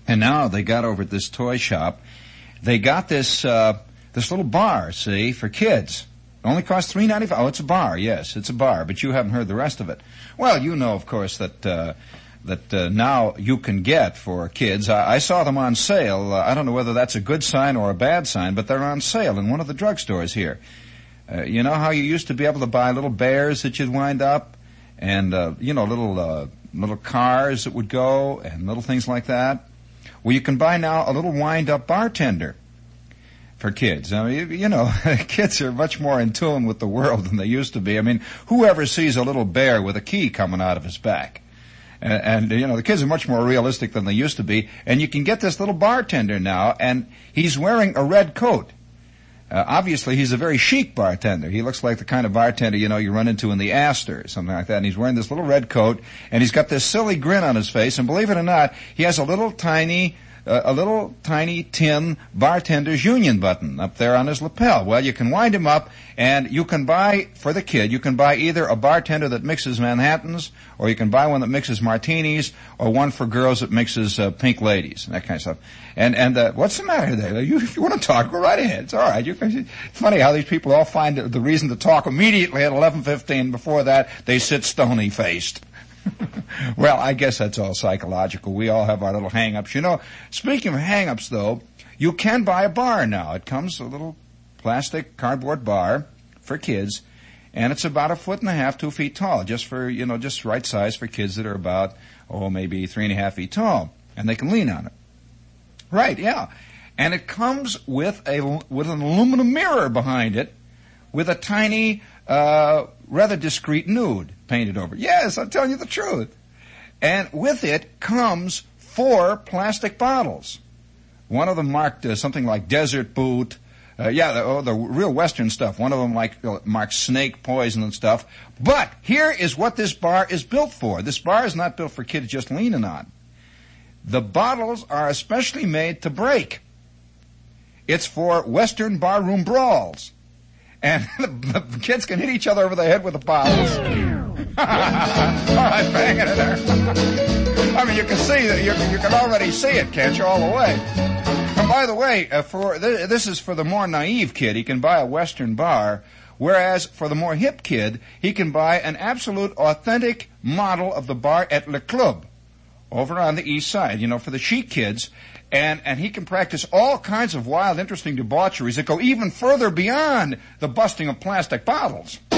And now they got over at this toy shop, they got this little bar, see, for kids. It only costs $3.95. Oh, it's a bar, yes, it's a bar, but you haven't heard the rest of it. Well, you know, of course, that now you can get for kids. I saw them on sale. I don't know whether that's a good sign or a bad sign, but they're on sale in one of the drugstores here. You know how you used to be able to buy little bears that you'd wind up, and little cars that would go, and little things like that? Well, you can buy now a little wind-up bartender for kids. I mean, you know, kids are much more in tune with the world than they used to be. I mean, whoever sees a little bear with a key coming out of his back? And you know, the kids are much more realistic than they used to be. And you can get this little bartender now, and he's wearing a red coat. Obviously, he's a very chic bartender. He looks like the kind of bartender, you know, you run into in the Astor or something like that. And he's wearing this little red coat, and he's got this silly grin on his face. And believe it or not, he has a little tiny tin bartender's union button up there on his lapel. Well, you can wind him up, and you can buy, for the kid, you can buy either a bartender that mixes Manhattans, or you can buy one that mixes martinis, or one for girls that mixes pink ladies, and that kind of stuff. And what's the matter there? If you want to talk, go right ahead. It's all right. It's funny how these people all find the reason to talk immediately at 11:15. Before that, they sit stony-faced. Well, I guess that's all psychological. We all have our little hang-ups. You know, speaking of hang-ups, though, you can buy a bar now. It comes a little plastic cardboard bar for kids, and it's about 1.5 feet, 2 feet tall, just right size for kids that are about, maybe 3.5 feet tall, and they can lean on it. Right, yeah. And it comes with an aluminum mirror behind it, with a tiny, rather discreet nude painted over. Yes, I'm telling you the truth. And with it comes 4 plastic bottles. One of them marked something like Desert Boot. The real Western stuff. One of them marked snake poison and stuff. But here is what this bar is built for. This bar is not built for kids just leaning on. The bottles are especially made to break. It's for Western barroom brawls. And the kids can hit each other over the head with the bottles. All right, bang it in there. I mean, you can see that you can already see it, can't you, all the way? And by the way, this is for the more naive kid. He can buy a Western bar, whereas for the more hip kid, he can buy an absolute authentic model of the bar at Le Club over on the east side. You know, for the chic kids. And he can practice all kinds of wild, interesting debaucheries that go even further beyond the busting of plastic bottles. You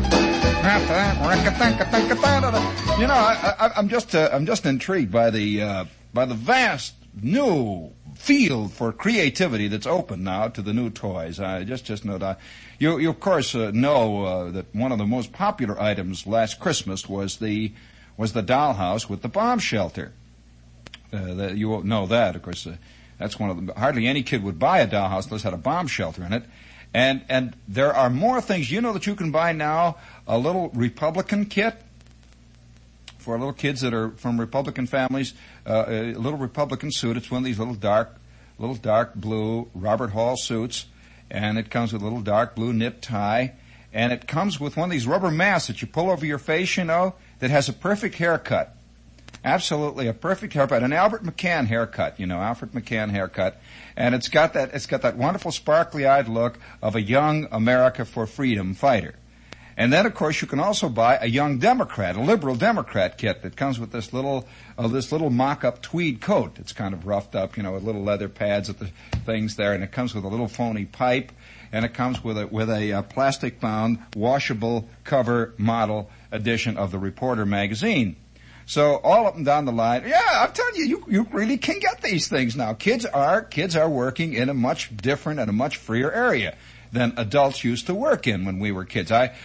know, I'm just intrigued by the vast new field for creativity that's open now to the new toys. I just know that. You of course know that one of the most popular items last Christmas was the dollhouse with the bomb shelter. You won't know that, of course. That's one of them. Hardly any kid would buy a dollhouse unless it had a bomb shelter in it. And there are more things. You know that you can buy now a little Republican kit for little kids that are from Republican families. A little Republican suit. It's one of these little dark blue Robert Hall suits, and it comes with a little dark blue knit tie, and it comes with one of these rubber masks that you pull over your face. You know, that has a perfect haircut. Absolutely a perfect haircut, an Albert McCann haircut, Alfred McCann haircut, and it's got that wonderful sparkly-eyed look of a young America for freedom fighter. And then, of course, you can also buy a young Democrat, a liberal Democrat kit that comes with this little mock-up tweed coat. It's kind of roughed up, with little leather pads at the things there, and it comes with a little phony pipe, and it comes with a plastic-bound, washable cover model edition of the Reporter magazine. So all up and down the line, I'm telling you, you really can get these things now. Kids are working in a much different and a much freer area than adults used to work in when we were kids. There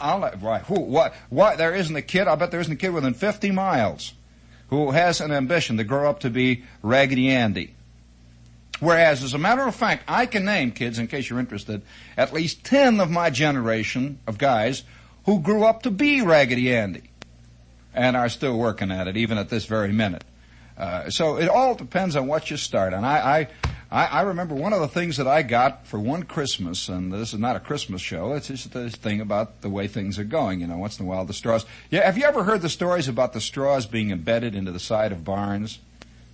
isn't a kid. I bet there isn't a kid within 50 miles who has an ambition to grow up to be Raggedy Andy. Whereas, as a matter of fact, I can name, kids, in case you're interested, at least 10 of my generation of guys who grew up to be Raggedy Andy. And are still working at it, even at this very minute. So it all depends on what you start on. I remember one of the things that I got for one Christmas, and this is not a Christmas show, it's just this thing about the way things are going, once in a while the straws. Yeah, have you ever heard the stories about the straws being embedded into the side of barns?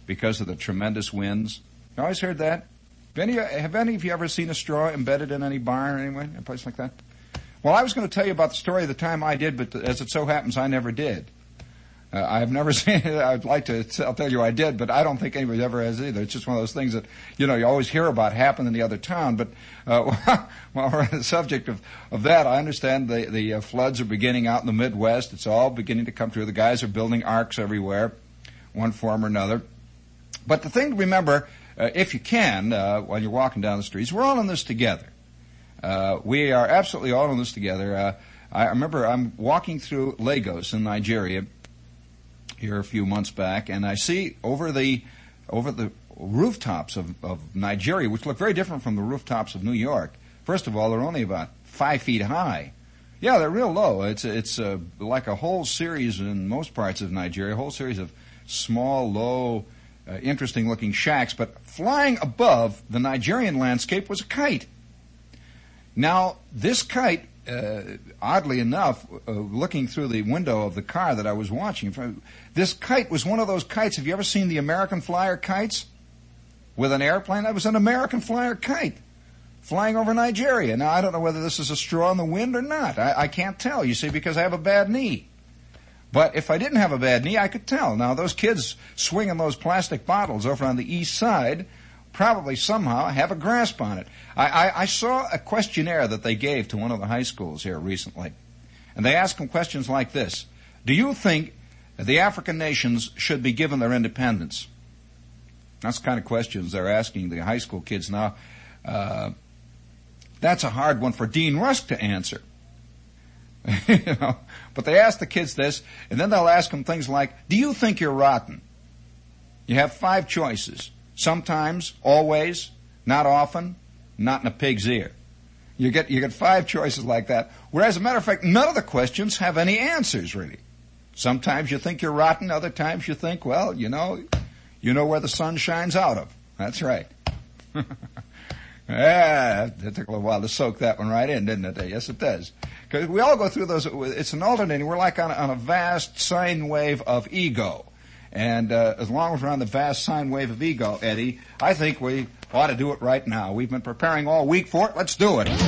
because of the tremendous winds. You always heard that? Have any of you ever seen a straw embedded in any barn or anywhere, a place like that? Well, I was going to tell you about the story of the time I did, but as it so happens, I never did. I've never seen it. I'd like to. I'll tell you I did, but I don't think anybody ever has either. It's just one of those things that, you always hear about happen in the other town. But while we're on the subject of that, I understand the floods are beginning out in the Midwest. It's all beginning to come through. The guys are building arks everywhere, one form or another. But the thing to remember, if you can, while you're walking down the streets, we're all in this together. We are absolutely all in this together. I remember I'm walking through Lagos in Nigeria here a few months back, and I see over the rooftops of Nigeria, which look very different from the rooftops of New York. First of all, they're only about 5 feet high. Yeah, they're real low. It's like a whole series in most parts of Nigeria, a whole series of small, low, interesting-looking shacks. But flying above the Nigerian landscape was a kite. Now, this kite, oddly enough, looking through the window of the car that I was watching, this kite was one of those kites. Have you ever seen the American Flyer kites with an airplane? That was an American Flyer kite flying over Nigeria. Now, I don't know whether this is a straw in the wind or not. I can't tell, you see, because I have a bad knee. But if I didn't have a bad knee, I could tell. Now, those kids swinging those plastic bottles over on the east side probably somehow have a grasp on it. I saw a questionnaire that they gave to one of the high schools here recently. And they asked them questions like this. Do you think the African nations should be given their independence? That's the kind of questions they're asking the high school kids now. That's a hard one for Dean Rusk to answer. But they ask the kids this, and then they'll ask them things like, do you think you're rotten? You have 5 choices. Sometimes, always, not often, not in a pig's ear. You get 5 choices like that. Whereas, as a matter of fact, none of the questions have any answers, really. Sometimes you think you're rotten. Other times you think, well, you know where the sun shines out of. That's right. Yeah, it took a little while to soak that one right in, didn't it? Yes, it does. Because we all go through those. It's an alternating. We're like on a vast sine wave of ego. And as long as we're on the vast sine wave of ego, Eddie, I think we ought to do it right now. We've been preparing all week for it. Let's do it.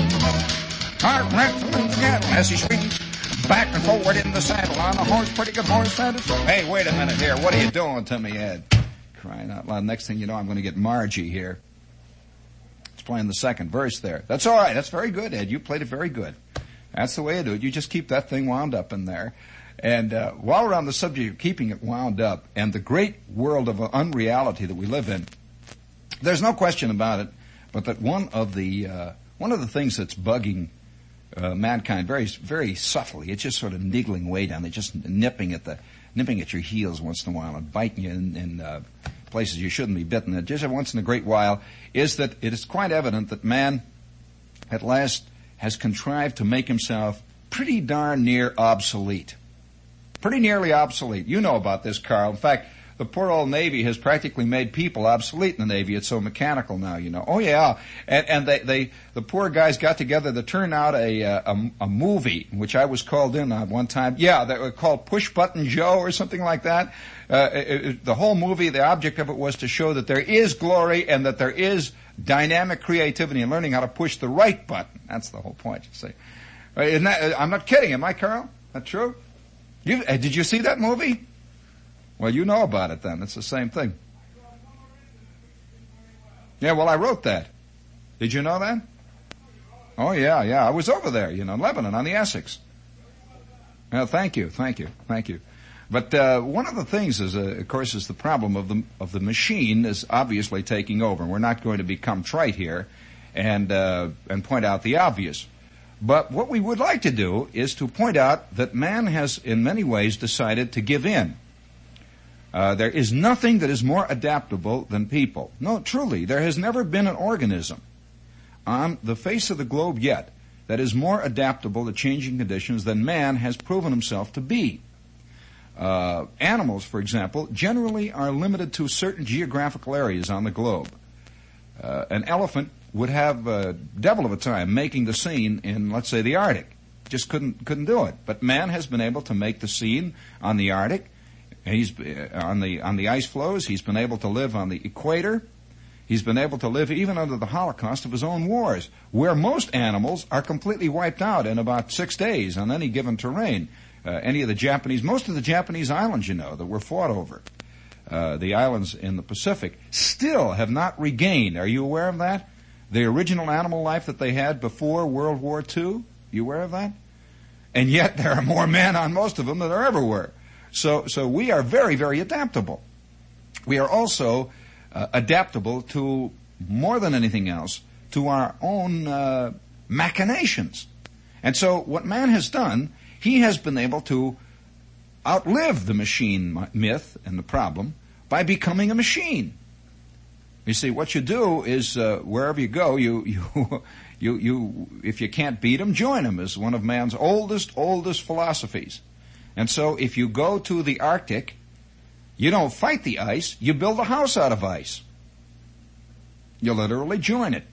As he swings back and forward in the saddle on a horse, pretty good horse, that is. Hey, wait a minute here. What are you doing to me, Ed? Crying out loud. Next thing you know, I'm going to get Margie here. It's playing the second verse there. That's all right. That's very good, Ed. You played it very good. That's the way you do it. You just keep that thing wound up in there. And while we're on the subject of keeping it wound up and the great world of unreality that we live in, there's no question about it, but that one of the things that's bugging mankind very, very subtly, it's just sort of niggling way down. They're just nipping at your heels once in a while and biting you in places you shouldn't be bitten. And just every once in a great while is that it is quite evident that man at last has contrived to make himself pretty darn near obsolete. Pretty nearly obsolete. You know about this, Carl. In fact, the poor old Navy has practically made people obsolete in the Navy. It's so mechanical now, you know. Oh, yeah. And the poor guys got together to turn out a movie, which I was called in on one time. Yeah, they were called Push Button Joe or something like that. The whole movie, the object of it was to show that there is glory and that there is dynamic creativity in learning how to push the right button. That's the whole point, you see. I'm not kidding, am I, Carl? That true? Did you see that movie? Well, you know about it then. It's the same thing. Yeah, well, I wrote that. Did you know that? Oh, yeah. I was over there, in Lebanon on the Essex. Thank you. But one of the things is, of course, is the problem of the machine is obviously taking over. We're not going to become trite here and point out the obvious. But what we would like to do is to point out that man has, in many ways, decided to give in. There is nothing that is more adaptable than people. No, truly, there has never been an organism on the face of the globe yet that is more adaptable to changing conditions than man has proven himself to be. Animals, for example, generally are limited to certain geographical areas on the globe. An elephant would have a devil of a time making the scene in, let's say, the Arctic. Just couldn't do it. But man has been able to make the scene on the Arctic And he's on the ice floes. He's been able to live on the equator. He's been able to live even under the holocaust of his own wars, where most animals are completely wiped out in about 6 days on any given terrain. Most of the Japanese islands, that were fought over, the islands in the Pacific, still have not regained. Are you aware of that? The original animal life that they had before World War II? You aware of that? And yet there are more men on most of them than there ever were. So we are very, very adaptable. We are also adaptable to, more than anything else, to our own machinations. And so what man has done, he has been able to outlive the machine myth and the problem by becoming a machine. You see, what you do is wherever you go, you if you can't beat them, join them, is one of man's oldest philosophies. And so if you go to the Arctic, you don't fight the ice, you build a house out of ice. You literally join it.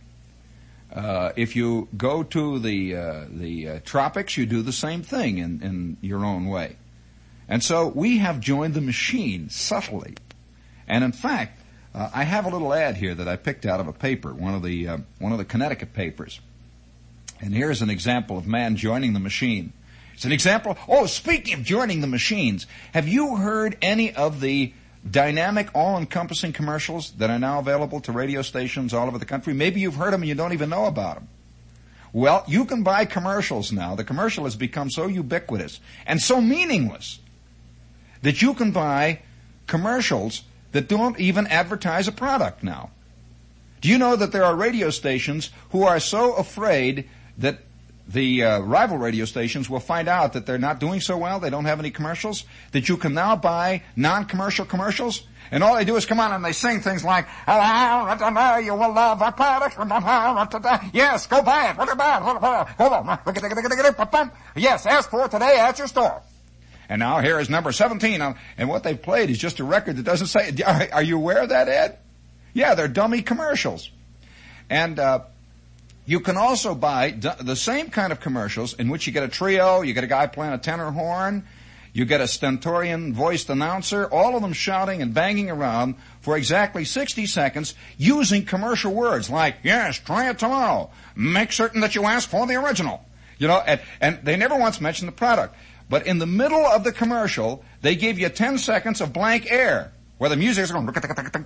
If you go to the tropics, you do the same thing in your own way. And so we have joined the machine subtly. And in fact, I have a little ad here that I picked out of a paper, one of the Connecticut papers. And here's an example of man joining the machine. It's an example. Oh, speaking of joining the machines, have you heard any of the dynamic, all-encompassing commercials that are now available to radio stations all over the country? Maybe you've heard them and you don't even know about them. Well, you can buy commercials now. The commercial has become so ubiquitous and so meaningless that you can buy commercials that don't even advertise a product now. Do you know that there are radio stations who are so afraid that the rival radio stations will find out that they're not doing so well, they don't have any commercials, that you can now buy non-commercial commercials? And all they do is come on and they sing things like, you will love our product. Yes, go buy it. Hold on. Yes, ask for it today at your store. And now here is number 17. And what they've played is just a record that doesn't say, are you aware of that, Ed? Yeah, they're dummy commercials. And you can also buy the same kind of commercials in which you get a trio, you get a guy playing a tenor horn, you get a stentorian-voiced announcer, all of them shouting and banging around for exactly 60 seconds using commercial words like, yes, try it tomorrow, make certain that you ask for the original. And they never once mention the product. But in the middle of the commercial, they give you 10 seconds of blank air, where the music is going, and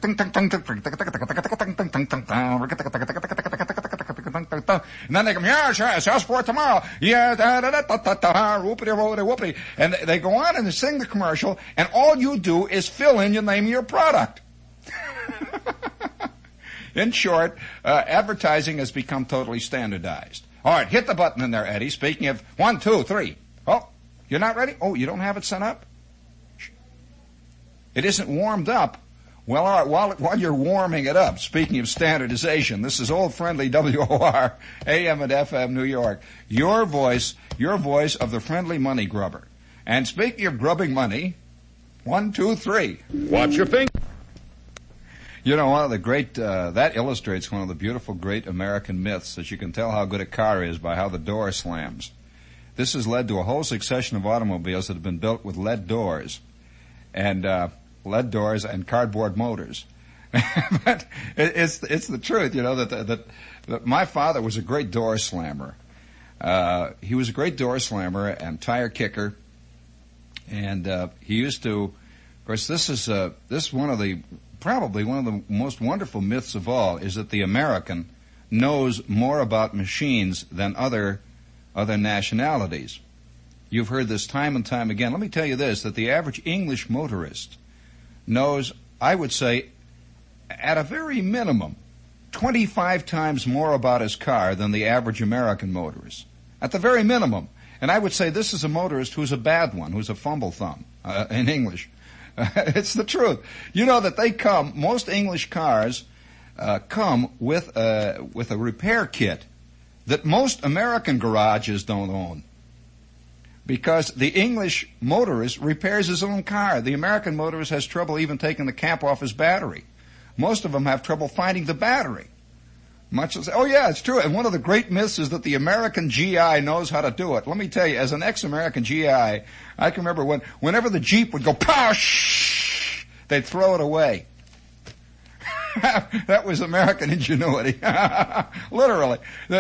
then they come, yes, ask for it tomorrow. Yeah, whoopity. And they go on and they sing the commercial, and all you do is fill in your name of your product. In short, advertising has become totally standardized. All right, hit the button in there, Eddie. Speaking of 1, 2, 3. Oh, you're not ready? Oh, you don't have it set up? It isn't warmed up. Well, all right, while you're warming it up, speaking of standardization, this is old friendly WOR, AM and FM New York. Your voice of the friendly money grubber. And speaking of grubbing money, 1, 2, 3. Watch your finger. One of the great, that illustrates one of the beautiful great American myths that you can tell how good a car is by how the door slams. This has led to a whole succession of automobiles that have been built with lead doors. And, lead doors and cardboard motors. But it's the truth, that my father was a great door slammer. He was a great door slammer and tire kicker. And, he used to, of course, this is probably one of the most wonderful myths of all, is that the American knows more about machines than other nationalities. You've heard this time and time again. Let me tell you this, that the average English motorist knows, I would say, at a very minimum, 25 times more about his car than the average American motorist. At the very minimum. And I would say this is a motorist who's a bad one, who's a fumble thumb in English. It's the truth. You know that most English cars come with a repair kit that most American garages don't own. Because the English motorist repairs his own car. The American motorist has trouble even taking the cap off his battery. Most of them have trouble finding the battery. Much as, oh yeah, it's true. And one of the great myths is that the American GI knows how to do it. Let me tell you, as an ex-American GI, I can remember whenever the Jeep would go, posh, they'd throw it away. That was American ingenuity. Literally.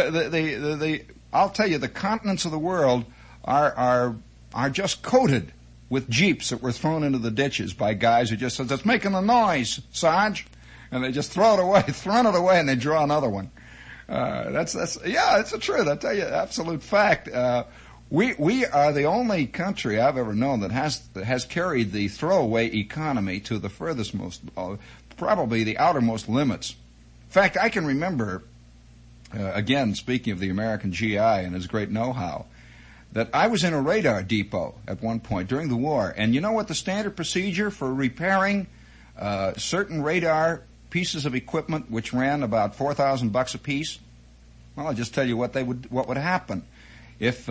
I'll tell you, the continents of the world are just coated with Jeeps that were thrown into the ditches by guys who just said, "It's making a noise, Sarge." And they just throw it away, and they draw another one. It's the truth. I tell you, absolute fact. We are the only country I've ever known that has carried the throwaway economy to the furthest most, probably the outermost limits. In fact, I can remember, again, speaking of the American GI and his great know-how, that I was in a radar depot at one point during the war, and you know what the standard procedure for repairing certain radar pieces of equipment which ran about $4,000 a piece? Well, I'll just tell you what would happen. If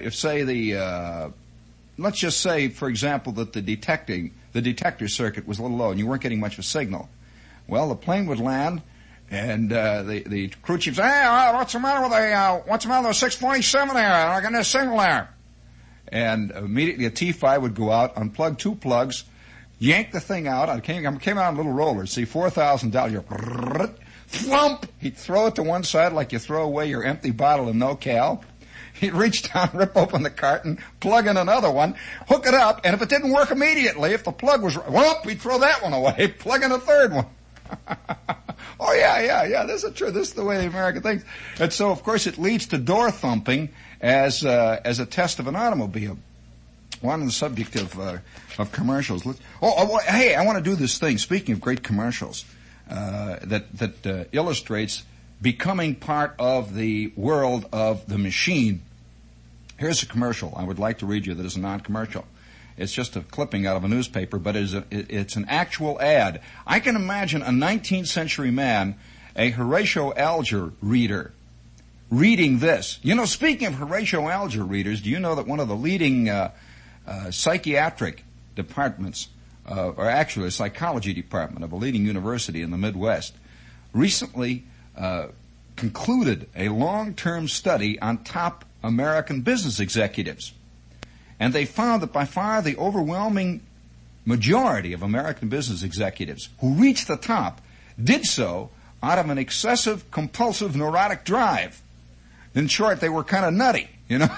say let's just say, for example, that the detector circuit was a little low and you weren't getting much of a signal. Well, the plane would land, and the crew chief said, "Hey, what's the matter with the 647 there? I'm getting a signal there." And immediately a T5 would go out, unplug 2 plugs, yank the thing out. I came out on little rollers. See, $4,000. Thump! He'd throw it to one side like you throw away your empty bottle of No-Cal. He'd reach down, rip open the carton, plug in another one, hook it up, and if it didn't work immediately, if the plug was, he'd throw that one away, plug in a third one. Oh, yeah, this is true. This is the way the American thinks. And so, of course, it leads to door thumping as a test of an automobile. On the subject of commercials. Hey, I want to do this thing. Speaking of great commercials, that illustrates becoming part of the world of the machine. Here's a commercial I would like to read you that is a non-commercial. It's just a clipping out of a newspaper, but it's an actual ad. I can imagine a 19th century man, a Horatio Alger reader, reading this. You know, speaking of Horatio Alger readers, do you know that one of the leading psychiatric departments, or actually a psychology department of a leading university in the Midwest, recently concluded a long-term study on top American business executives. And they found that by far the overwhelming majority of American business executives who reached the top did so out of an excessive, compulsive, neurotic drive. In short, they were kind of nutty, you know.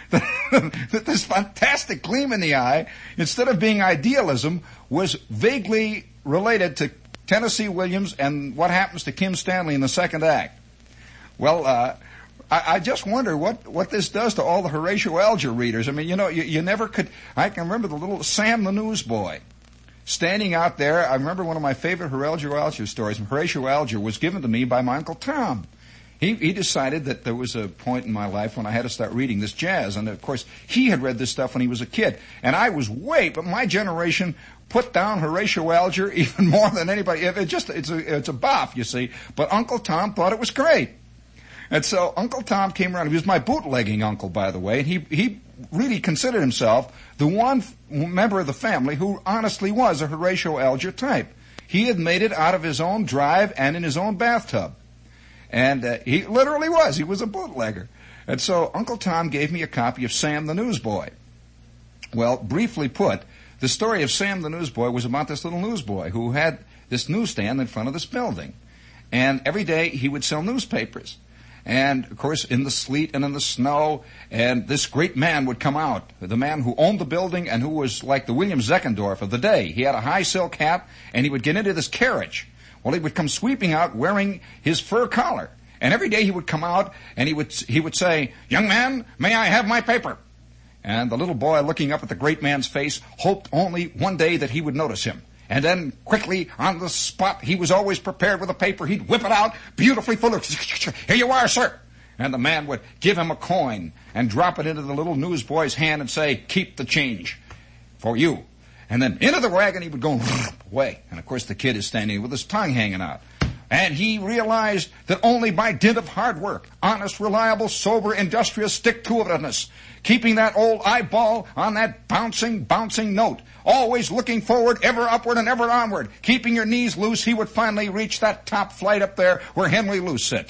That this fantastic gleam in the eye, instead of being idealism, was vaguely related to Tennessee Williams and what happens to Kim Stanley in the second act. Well, I just wonder what this does to all the Horatio Alger readers. I mean, you know, you never could. I can remember the little Sam the Newsboy standing out there. I remember one of my favorite Horatio Alger stories. Horatio Alger was given to me by my Uncle Tom. He decided that there was a point in my life when I had to start reading this jazz. And, of course, he had read this stuff when he was a kid. And I was but my generation put down Horatio Alger even more than anybody. It's a boff, you see. But Uncle Tom thought it was great. And so Uncle Tom came around. He was my bootlegging uncle, by the way. And he really considered himself the one member of the family who honestly was a Horatio Alger type. He had made it out of his own drive and in his own bathtub. And he literally was. He was a bootlegger. And so Uncle Tom gave me a copy of Sam the Newsboy. Well, briefly put, the story of Sam the Newsboy was about this little newsboy who had this newsstand in front of this building. And every day he would sell newspapers. And, of course, in the sleet and in the snow, and this great man would come out, the man who owned the building and who was like the William Zeckendorf of the day. He had a high silk hat, and he would get into this carriage. Well, he would come sweeping out wearing his fur collar. And every day he would come out and he would say, "Young man, may I have my paper?" And the little boy, looking up at the great man's face, hoped only one day that he would notice him. And then quickly, on the spot, he was always prepared with a paper. He'd whip it out, beautifully full of, "Here you are, sir." And the man would give him a coin and drop it into the little newsboy's hand and say, "Keep the change for you." And then into the wagon he would go away. And, of course, the kid is standing with his tongue hanging out. And he realized that only by dint of hard work, honest, reliable, sober, industrious, stick-to-itiveness, keeping that old eyeball on that bouncing note, always looking forward, ever upward and ever onward, keeping your knees loose, he would finally reach that top flight up there where Henry Luce sits.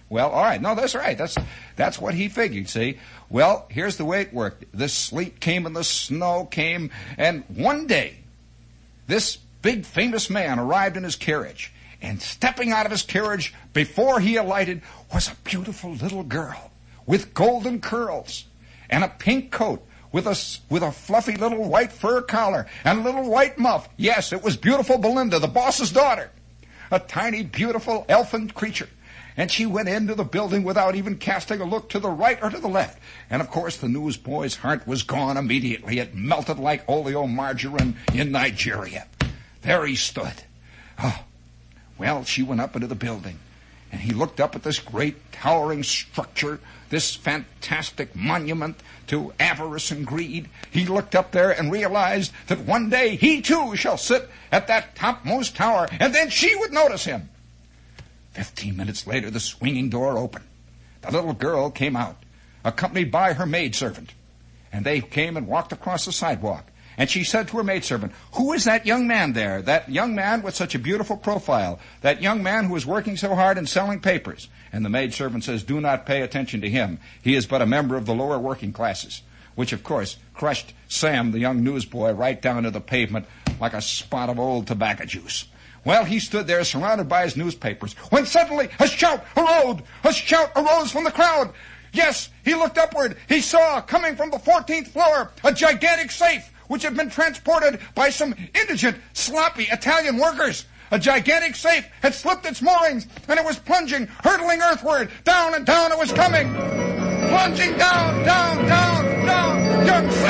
Well, all right. No, that's right. That's what he figured, see. Well, here's the way it worked. The sleet came and the snow came, and one day, this big famous man arrived in his carriage, and stepping out of his carriage before he alighted was a beautiful little girl with golden curls and a pink coat with a fluffy little white fur collar and a little white muff. Yes, it was beautiful Belinda, the boss's daughter, a tiny, beautiful elfin creature. And she went into the building without even casting a look to the right or to the left. And, of course, the newsboy's heart was gone immediately. It melted like oleomargarine in Nigeria. There he stood. Oh, well, she went up into the building. And he looked up at this great towering structure, this fantastic monument to avarice and greed. He looked up there and realized that one day he, too, shall sit at that topmost tower, and then she would notice him. 15 minutes later, the swinging door opened. The little girl came out, accompanied by her maidservant. And they came and walked across the sidewalk. And she said to her maidservant, "Who is that young man there? That young man with such a beautiful profile? That young man who is working so hard and selling papers?" And the maidservant says, "Do not pay attention to him. He is but a member of the lower working classes." Which, of course, crushed Sam, the young newsboy, right down to the pavement like a spot of old tobacco juice. Well, he stood there surrounded by his newspapers, when suddenly a shout arose from the crowd. Yes, he looked upward. He saw, coming from the 14th floor, a gigantic safe which had been transported by some indigent, sloppy Italian workers. A gigantic safe had slipped its moorings, and it was plunging, hurtling earthward. Down and down it was coming. Plunging down, down, down, down.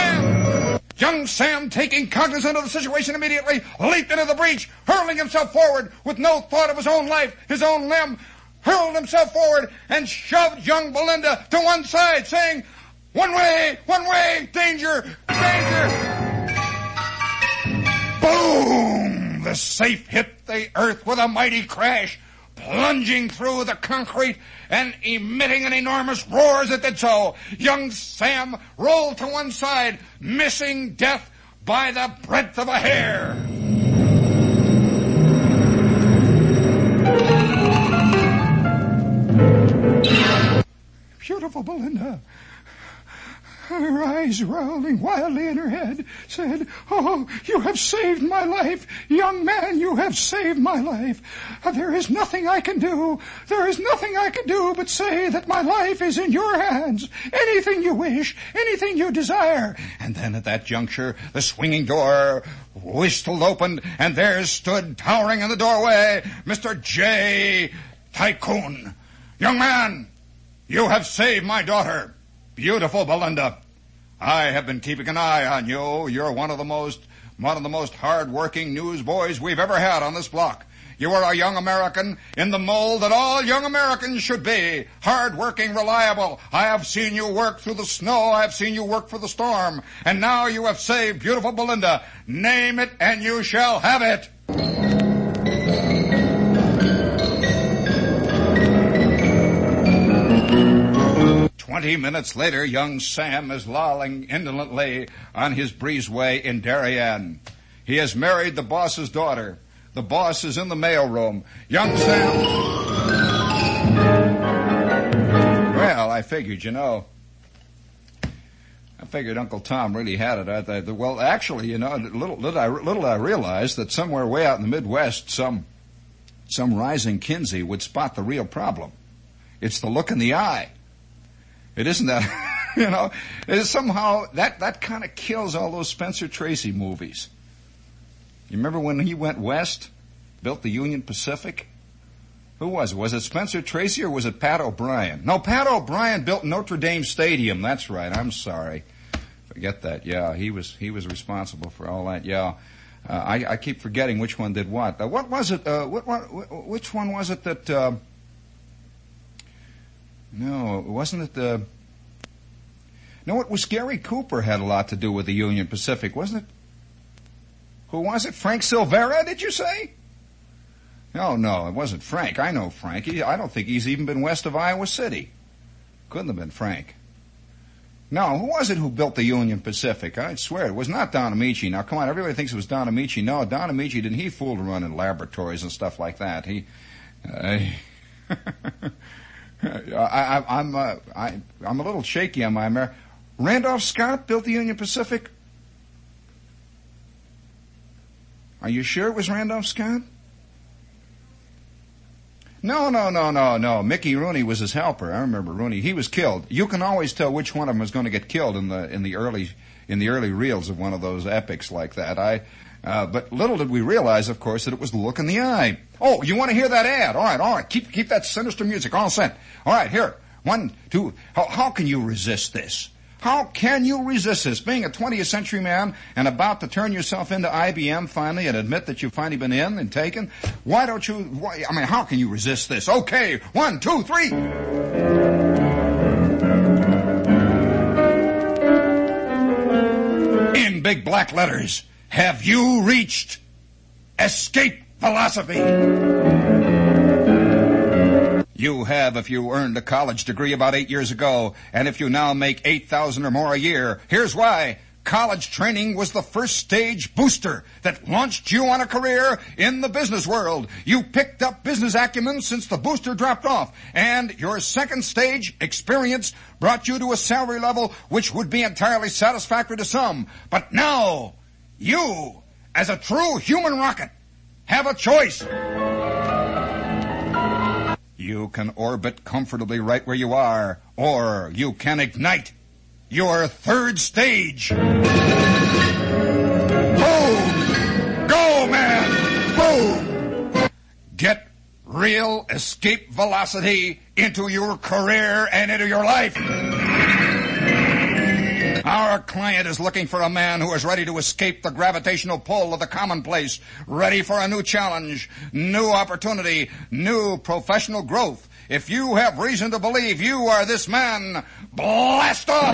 Young Sam, taking cognizance of the situation immediately, leaped into the breach, hurling himself forward with no thought of his own life, his own limb, hurled himself forward and shoved young Belinda to one side, saying, one way, danger, danger." Boom! The safe hit the earth with a mighty crash, plunging through the concrete and emitting an enormous roar as it did so. Young Sam rolled to one side, missing death by the breadth of a hair. Beautiful Belinda, her eyes rolling wildly in her head, said, "Oh, you have saved my life. Young man, you have saved my life. There is nothing I can do. There is nothing I can do but say that my life is in your hands. Anything you wish, anything you desire." And then at that juncture, the swinging door whistled open, and there stood, towering in the doorway, Mr. J. Tycoon. "Young man, you have saved my daughter. Beautiful Belinda. I have been keeping an eye on you. You're one of the most hard-working newsboys we've ever had on this block. You are a young American in the mold that all young Americans should be. Hard-working, reliable. I have seen you work through the snow. I have seen you work for the storm. And now you have saved beautiful Belinda. Name it and you shall have it." 20 minutes later, young Sam is lolling indolently on his breezeway in Darien. He has married the boss's daughter. The boss is in the mailroom. Young Sam... Well, I figured, I figured Uncle Tom really had it. Well, actually, little I realized that somewhere way out in the Midwest, some rising Kinsey would spot the real problem. It's the look in the eye. It isn't that, it is somehow, that kind of kills all those Spencer Tracy movies. You remember when he went west, built the Union Pacific? Who was it? Was it Spencer Tracy or was it Pat O'Brien? No, Pat O'Brien built Notre Dame Stadium. That's right. I'm sorry. Forget that. Yeah, he was responsible for all that. Yeah. I keep forgetting which one did what. What was it? Which one was it that, no, wasn't it the... No, it was Gary Cooper had a lot to do with the Union Pacific, wasn't it? Who was it? Frank Silvera, did you say? No, it wasn't Frank. I know Frank. I don't think he's even been west of Iowa City. Couldn't have been Frank. No, who was it who built the Union Pacific? I swear it was not Don Amici. Now, come on, everybody thinks it was Don Amici. No, Don Amici didn't. He fooled around in laboratories and stuff like that. I'm a little shaky on my American. Randolph Scott built the Union Pacific? Are you sure it was Randolph Scott? No. Mickey Rooney was his helper. I remember Rooney. He was killed. You can always tell which one of them was going to get killed in the early reels of one of those epics like that. But little did we realize, of course, that it was the look in the eye. Oh, you want to hear that ad? All right. Keep that sinister music all set. All right, here. 1, 2. How can you resist this? How can you resist this? Being a 20th century man and about to turn yourself into IBM finally and admit that you've finally been in and taken? How can you resist this? Okay, 1, 2, 3. In big black letters, have you reached escape velocity? You have if you earned a college degree about 8 years ago, and if you now make $8,000 or more a year. Here's why. College training was the first stage booster that launched you on a career in the business world. You picked up business acumen since the booster dropped off, and your second stage experience brought you to a salary level which would be entirely satisfactory to some. But now, you, as a true human rocket, have a choice. You can orbit comfortably right where you are, or you can ignite your third stage. Boom! Go, man! Boom! Get real escape velocity into your career and into your life. Our client is looking for a man who is ready to escape the gravitational pull of the commonplace, ready for a new challenge, new opportunity, new professional growth. If you have reason to believe you are this man, blast off!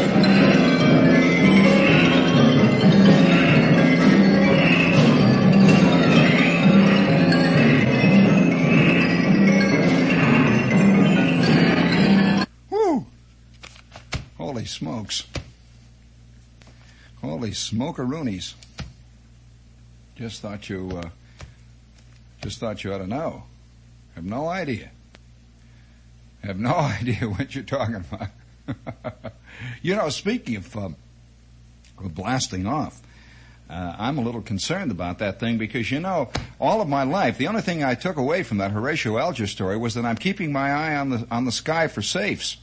Whew! Holy smokes. Holy smokeroonies. Just thought you ought to know. Have no idea. Have no idea what you're talking about. Speaking of blasting off, I'm a little concerned about that thing because, all of my life, the only thing I took away from that Horatio Alger story was that I'm keeping my eye on the sky for safes.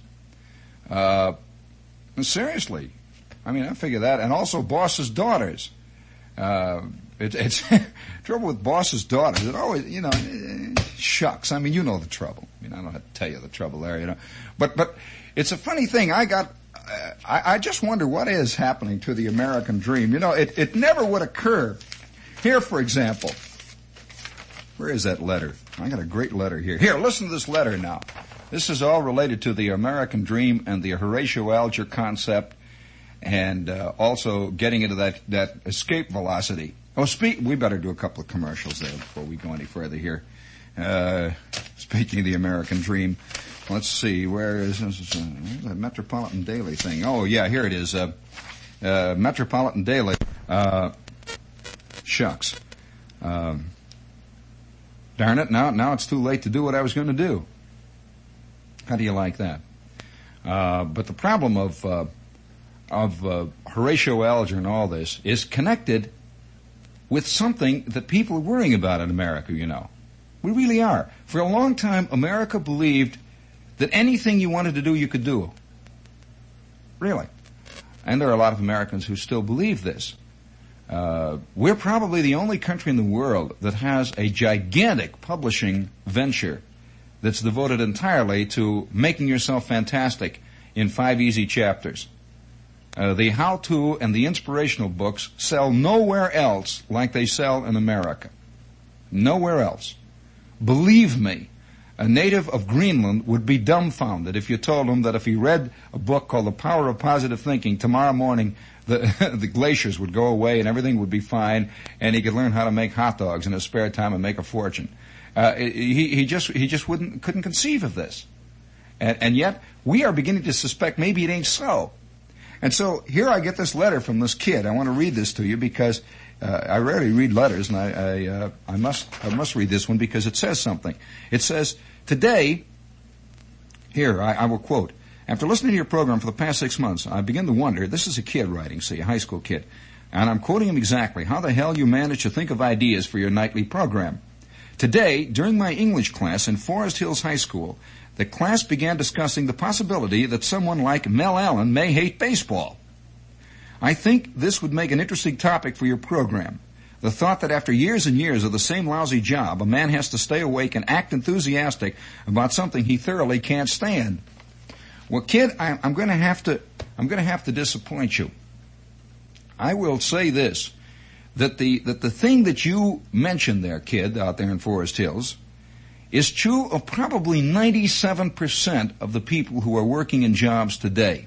Seriously. I figure that. And also bosses' daughters. It's trouble with bosses' daughters. It always, shucks. You know the trouble. I don't have to tell you the trouble there, But it's a funny thing. I just wonder what is happening to the American dream. It never would occur. Here, for example. Where is that letter? I got a great letter here. Here, listen to this letter now. This is all related to the American dream and the Horatio Alger concept. And also getting into that escape velocity. We better do a couple of commercials there before we go any further here. Speaking of the American dream, let's see, where is this? That Metropolitan Daily thing. Oh, yeah, here it is. Metropolitan Daily. Shucks. Darn it, now it's too late to do what I was going to do. How do you like that? But the problem of Horatio Alger and all this is connected with something that people are worrying about in America, We really are. For a long time, America believed that anything you wanted to do, you could do. Really. And there are a lot of Americans who still believe this. We're probably the only country in the world that has a gigantic publishing venture that's devoted entirely to making yourself fantastic in 5 easy chapters. The how-to and the inspirational books sell nowhere else like they sell in America. Nowhere else. Believe me, a native of Greenland would be dumbfounded if you told him that if he read a book called The Power of Positive Thinking, tomorrow morning the glaciers would go away and everything would be fine, and he could learn how to make hot dogs in his spare time and make a fortune. He just couldn't conceive of this. And yet, we are beginning to suspect maybe it ain't so. And so here I get this letter from this kid. I want to read this to you because I rarely read letters, and I must read this one because it says something. It says, today, Here, I will quote. After listening to your program for the past 6 months, I begin to wonder, this is a kid writing, see, a high school kid, and I'm quoting him exactly, how the hell you manage to think of ideas for your nightly program. Today, during my English class in Forest Hills High School, the class began discussing the possibility that someone like Mel Allen may hate baseball. I think this would make an interesting topic for your program. The thought that after years and years of the same lousy job, a man has to stay awake and act enthusiastic about something he thoroughly can't stand. Well, kid, I'm going to have to disappoint you. I will say this, that the thing that you mentioned there, kid, out there in Forest Hills, is true of probably 97% of the people who are working in jobs today.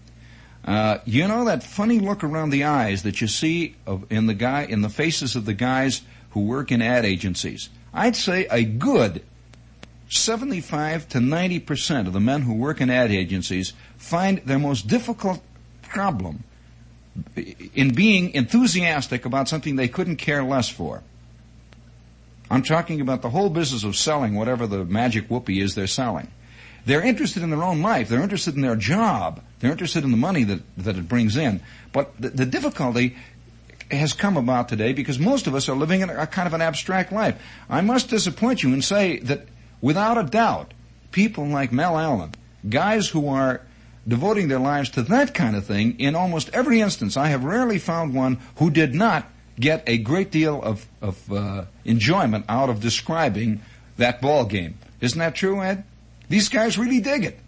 You know that funny look around the eyes that you see in the faces of the guys who work in ad agencies? I'd say a good 75 to 90% of the men who work in ad agencies find their most difficult problem in being enthusiastic about something they couldn't care less for. I'm talking about the whole business of selling whatever the magic whoopee is they're selling. They're interested in their own life. They're interested in their job. They're interested in the money that it brings in. But the difficulty has come about today because most of us are living in a kind of an abstract life. I must disappoint you and say that without a doubt, people like Mel Allen, guys who are devoting their lives to that kind of thing, in almost every instance, I have rarely found one who did not get a great deal of enjoyment out of describing that ball game. Isn't that true, Ed? These guys really dig it.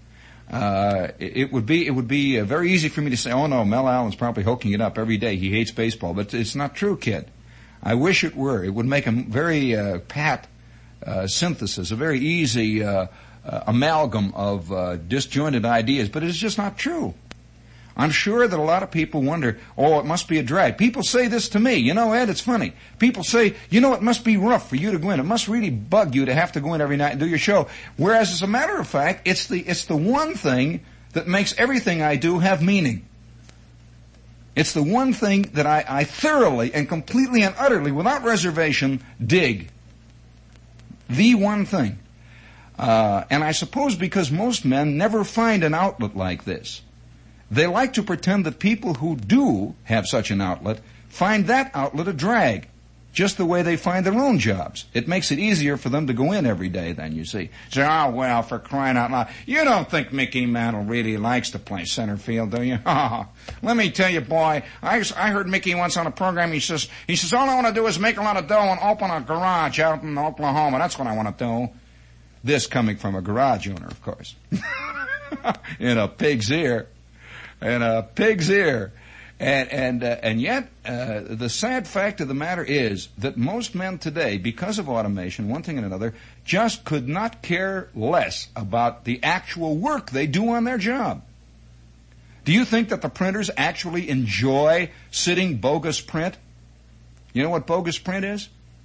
It would be very easy for me to say, oh no, Mel Allen's probably hoking it up every day. He hates baseball, but it's not true, kid. I wish it were. It would make a very pat synthesis, a very easy amalgam of disjointed ideas, but it's just not true. I'm sure that a lot of people wonder, oh, it must be a drag. People say this to me. You know, Ed, it's funny. People say, you know, it must be rough for you to go in. It must really bug you to have to go in every night and do your show. Whereas, as a matter of fact, it's the one thing that makes everything I do have meaning. It's the one thing that I thoroughly and completely and utterly, without reservation, dig. The one thing. And I suppose because most men never find an outlet like this. They like to pretend that people who do have such an outlet find that outlet a drag, just the way they find their own jobs. It makes it easier for them to go in every day then, you see. Say, oh, well, for crying out loud, you don't think Mickey Mantle really likes to play center field, do you? Let me tell you, boy, I heard Mickey once on a program, he says, all I want to do is make a lot of dough and open a garage out in Oklahoma. That's what I want to do. This coming from a garage owner, of course. In a pig's ear. And a pig's ear. And yet, the sad fact of the matter is that most men today, because of automation, one thing and another, just could not care less about the actual work they do on their job. Do you think that the printers actually enjoy sitting bogus print? You know what bogus print is?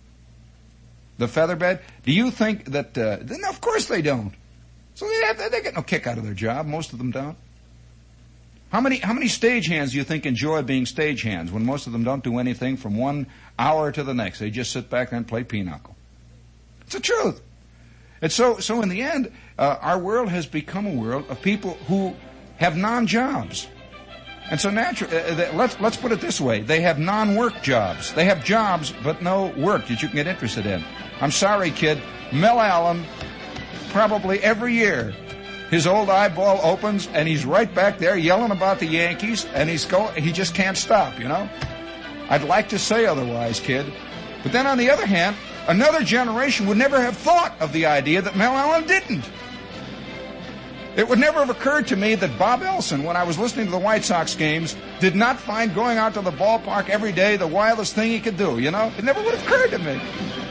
The featherbed? Do you think that... no, of course they don't. So they get no kick out of their job. Most of them don't. How many stagehands do you think enjoy being stagehands when most of them don't do anything from 1 hour to the next? They just sit back and play pinochle. It's the truth. And so in the end, our world has become a world of people who have non-jobs. And so naturally, let's put it this way. They have non-work jobs. They have jobs, but no work that you can get interested in. I'm sorry, kid. Mel Allen, probably every year, his old eyeball opens, and he's right back there yelling about the Yankees, and he just can't stop, you know? I'd like to say otherwise, kid. But then on the other hand, another generation would never have thought of the idea that Mel Allen didn't. It would never have occurred to me that Bob Elson, when I was listening to the White Sox games, did not find going out to the ballpark every day the wildest thing he could do, you know? It never would have occurred to me.